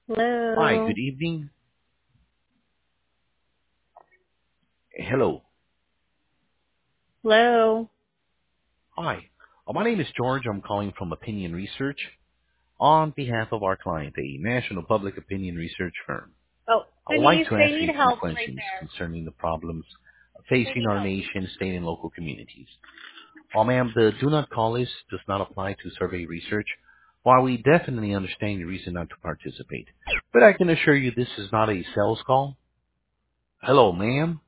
Hi, Hello. good evening. Hello. Hello. Hi. My name is George. I'm calling from Opinion Research on behalf of our client, a national public opinion research firm. Oh, I would like Denise, to they ask need you a few help right questions there. concerning the problems They facing need our help. nation, state, and local communities. While, ma'am, the do not call list does not apply to survey research, while we definitely understand your reason not to participate. But I can assure you this is not a sales call. Hello, ma'am.